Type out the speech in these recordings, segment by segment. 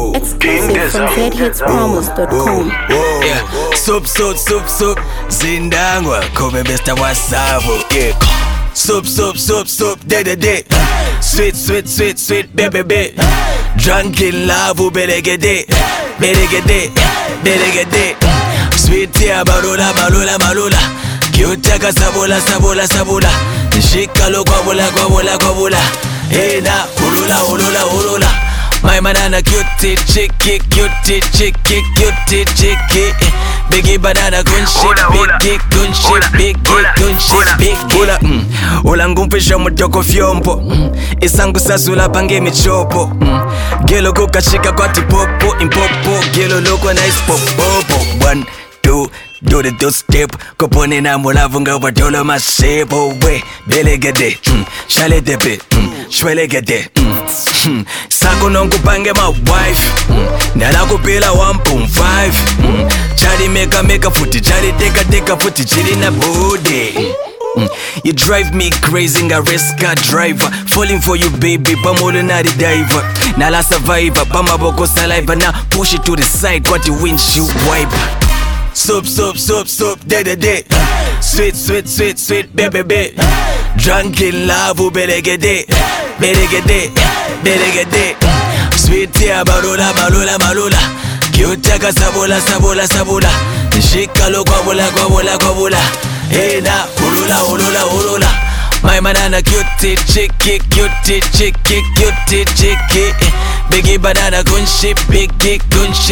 Exclusive from zhitspromos.com. Yeah, soup, zindangwa, come Mr. Wasabu, yeah. Soup, de. Sweet, baby. Drunk in love, belegede. Sweet, yeah, malula. Kyutaka sabula. Shikalo kwabula. Hey na, ulula. My banana cutie chicky. Biggie banana gun shit, biggie. Ula ngumpisha mutoko fyompo. Isangu sasula pange michopo. Gelo kukashika kwa tipopo. Impopo, gelo loko na ispopopo. 1, 2, do the two-step. Kopone na mulavunga wadolo masebo. We, belegede, shale depe, shwelegede. Sako nongu pange my wife. Nala kupila 1.5. Chali meka futi, chali teka futi, chili na body. You drive me crazy, nga race car driver. Falling for you baby, pamolo na the diver. Nala survivor, pamaboko saliva. Now push it to the side, got the windshield wiper. Soup, de. Sweet, baby. Drunk in love, belegede. Sweet, yeah, malula. Kyutaka sabula. Shikalo kwabula. Hey na, ulula. My banana cutie chicky. Biggie banana gun ship, biggie.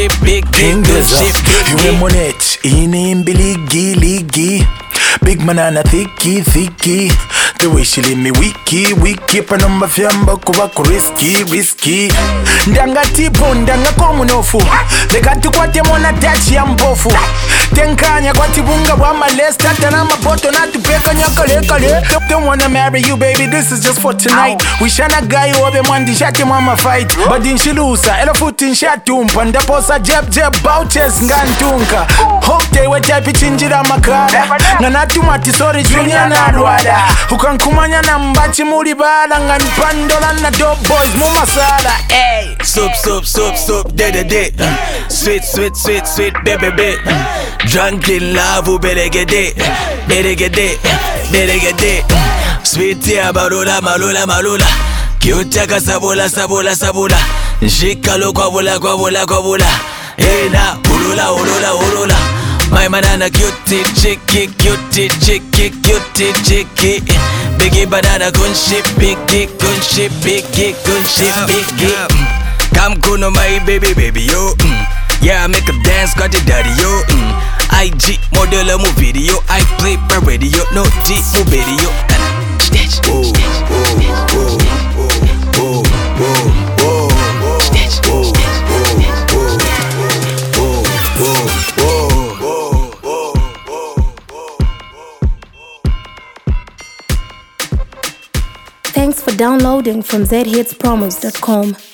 Iwe monet, inimbi ligi. Big banana thicky. The way she leave me wiki. Panoma fyamba kuwa risky. Ndanga tipo, ndanga komunofu. Lekati kwa temona tachi ya mbofu. Tenkanya kwa tibunga wa malesta. Tana mapoto na tupeka nyakale. Don't wanna marry you baby, this is just for tonight. Wishana guy obe mwandi shati mama fight. Badin shilusa, elo futin shatumpa. Ndaposa jeb, bouches ngantunka. Hope we type chinjira makara. Nganatumati sorry junior na rwada. Ukankumanya na mbachi muri bala. Nganipandola na dope boys mumasala. Hey. Soup, de. Sweet, baby. Drunk in love, belegede. Sweet, yeah, malula. Kyutaka sabula. Shikalo kwabula. Hey na, ulula. My banana cutie chicky. Biggie banana gun ship, biggie. Come kuno my baby, yo. Yeah, I make a dance, got the daddy, yo. IG model mu video, I play per radio, no G mu video. Thanks for downloading from zhitspromos.com.